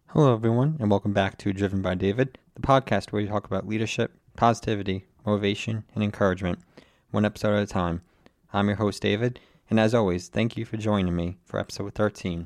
Hello, everyone, and welcome back to Driven by David, the podcast where we talk about leadership, positivity, motivation, and encouragement, one episode at a time. I'm your host, David, and as always, thank you for joining me for episode 13.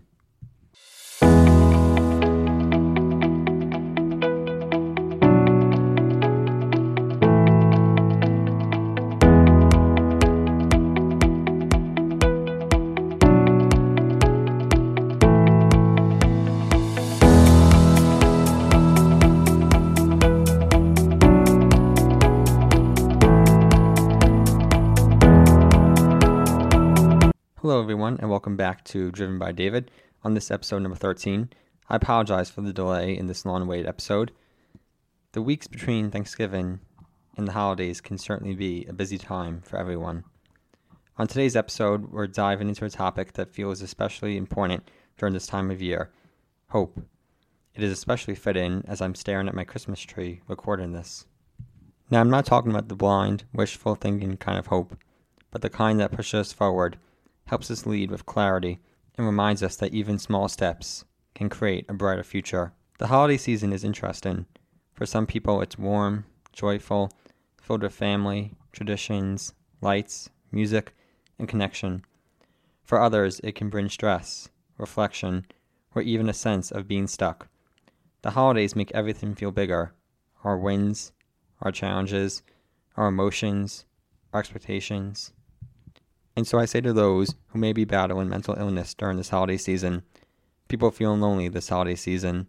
Hello, everyone, and welcome back to Driven by David. On this episode number 13, I apologize for the delay in this long-awaited episode. The weeks between Thanksgiving and the holidays can certainly be a busy time for everyone. On today's episode, we're diving into a topic that feels especially important during this time of year, hope. It is especially fitting as I'm staring at my Christmas tree recording this. Now, I'm not talking about the blind, wishful thinking kind of hope, but the kind that pushes us forward, helps us lead with clarity, and reminds us that even small steps can create a brighter future. The holiday season is interesting. For some people, it's warm, joyful, filled with family, traditions, lights, music, and connection. For others, it can bring stress, reflection, or even a sense of being stuck. The holidays make everything feel bigger. Our wins, our challenges, our emotions, our expectations. And so I say to those who may be battling mental illness during this holiday season, people feeling lonely this holiday season,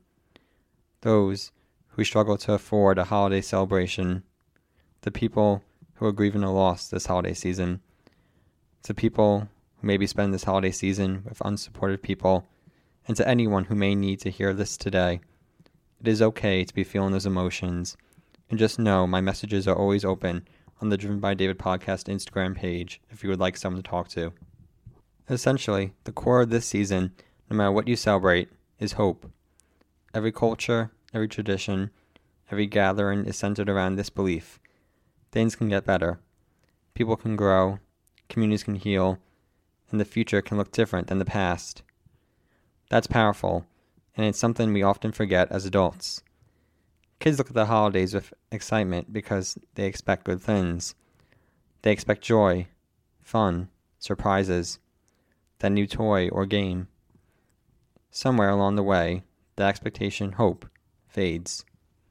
those who struggle to afford a holiday celebration, the people who are grieving a loss this holiday season, to people who may be spending this holiday season with unsupported people, and to anyone who may need to hear this today, it is okay to be feeling those emotions, and just know my messages are always open on the Driven by David podcast Instagram page if you would like someone to talk to. Essentially, the core of this season, no matter what you celebrate, is hope. Every culture, every tradition, every gathering is centered around this belief. Things can get better. People can grow, communities can heal, and the future can look different than the past. That's powerful, and it's something we often forget as adults. Kids look at the holidays with excitement because they expect good things. They expect joy, fun, surprises, that new toy or game. Somewhere along the way, the expectation, hope, fades.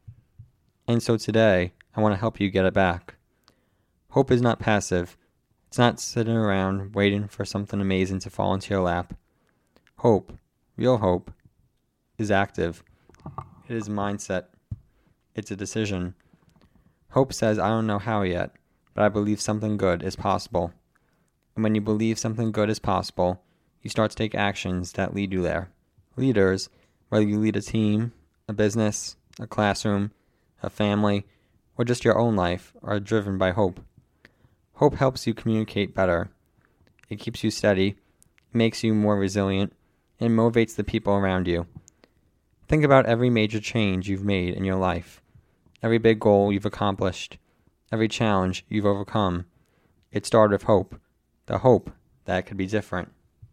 And so today, I want to help you get it back. Hope is not passive. It's not sitting around waiting for something amazing to fall into your lap. Hope, real hope, is active. It is mindset. It's a decision. Hope says, I don't know how yet, but I believe something good is possible. And when you believe something good is possible, you start to take actions that lead you there. Leaders, whether you lead a team, a business, a classroom, a family, or just your own life, are driven by hope. Hope helps you communicate better. It keeps you steady, makes you more resilient, and motivates the people around you. Think about every major change you've made in your life. Every big goal you've accomplished, every challenge you've overcome. It started with hope, the hope that it could be different.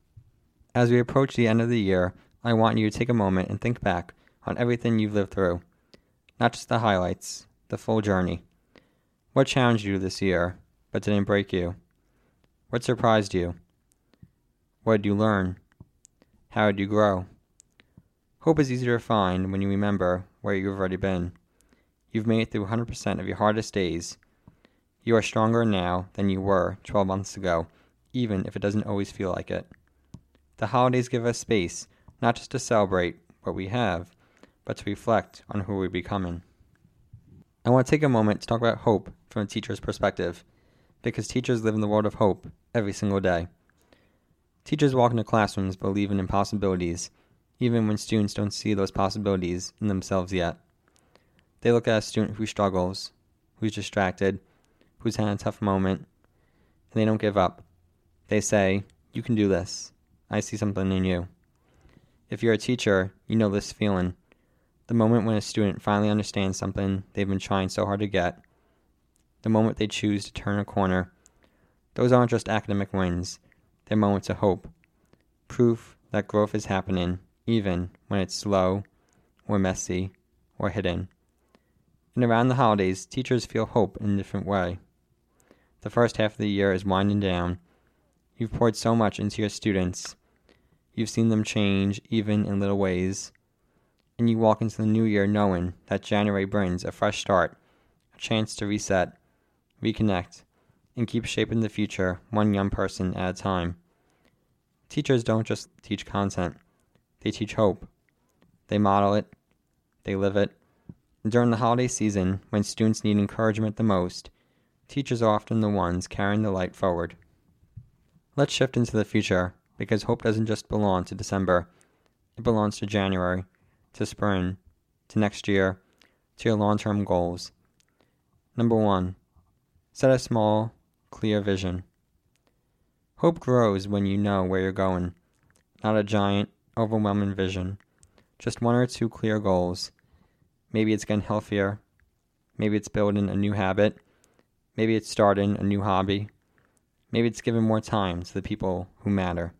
As we approach the end of the year, I want you to take a moment and think back on everything you've lived through. Not just the highlights, the full journey. What challenged you this year, but didn't break you? What surprised you? What did you learn? How did you grow? Hope is easier to find when you remember where you've already been. You've made it through 100% of your hardest days. You are stronger now than you were 12 months ago, even if it doesn't always feel like it. The holidays give us space, not just to celebrate what we have, but to reflect on who we're becoming. I want to take a moment to talk about hope from a teacher's perspective, because teachers live in the world of hope every single day. Teachers walk into classrooms believing in possibilities, even when students don't see those possibilities in themselves yet. They look at a student who struggles, who's distracted, who's had a tough moment, and they don't give up. They say, you can do this. I see something in you. If you're a teacher, you know this feeling. The moment when a student finally understands something they've been trying so hard to get. The moment they choose to turn a corner. Those aren't just academic wins. They're moments of hope. Proof that growth is happening, even when it's slow or messy or hidden. And around the holidays, teachers feel hope in a different way. The first half of the year is winding down. You've poured so much into your students. You've seen them change, even in little ways. And you walk into the new year knowing that January brings a fresh start, a chance to reset, reconnect, and keep shaping the future one young person at a time. Teachers don't just teach content. They teach hope. They model it. They live it. And during the holiday season, when students need encouragement the most, teachers are often the ones carrying the light forward. Let's shift into the future, because hope doesn't just belong to December. It belongs to January, to spring, to next year, to your long-term goals. Number 1, set a small, clear vision. Hope grows when you know where you're going, not a giant, overwhelming vision, just 1 or 2 clear goals. Maybe it's getting healthier, maybe it's building a new habit, maybe it's starting a new hobby, maybe it's giving more time to the people who matter.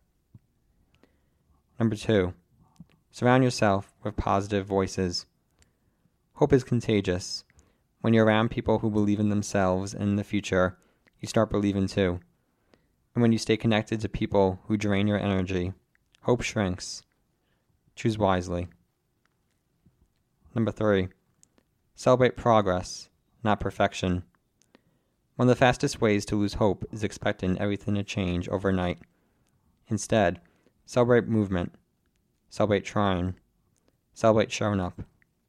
Number 2, surround yourself with positive voices. Hope is contagious. When you're around people who believe in themselves and in the future, you start believing too. And when you stay connected to people who drain your energy, hope shrinks. Choose wisely. Number 3, celebrate progress, not perfection. One of the fastest ways to lose hope is expecting everything to change overnight. Instead, celebrate movement, celebrate trying, celebrate showing up.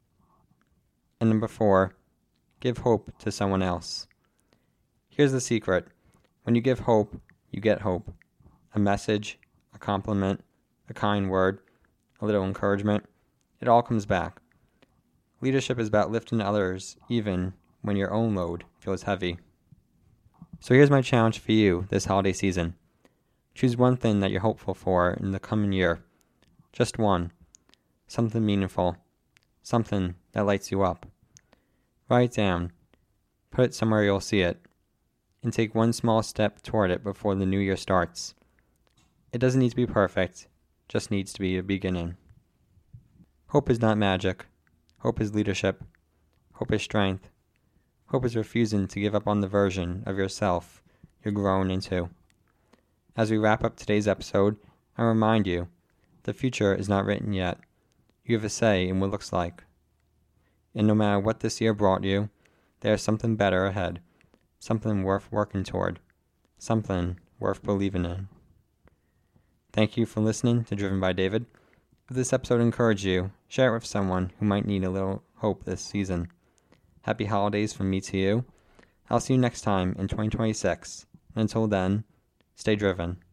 And number 4, give hope to someone else. Here's the secret. When you give hope, you get hope. A message, a compliment, a kind word, a little encouragement. It all comes back. Leadership is about lifting others even when your own load feels heavy. So here's my challenge for you this holiday season. Choose one thing that you're hopeful for in the coming year. Just one. Something meaningful. Something that lights you up. Write it down. Put it somewhere you'll see it. And take one small step toward it before the new year starts. It doesn't need to be perfect. Just needs to be a beginning. Hope is not magic. Hope is leadership. Hope is strength. Hope is refusing to give up on the version of yourself you're growing into. As we wrap up today's episode, I remind you, the future is not written yet. You have a say in what it looks like. And no matter what this year brought you, there's something better ahead. Something worth working toward. Something worth believing in. Thank you for listening to Driven by David. If this episode encouraged you, share it with someone who might need a little hope this season. Happy holidays from me to you. I'll see you next time in 2026. And until then, stay driven.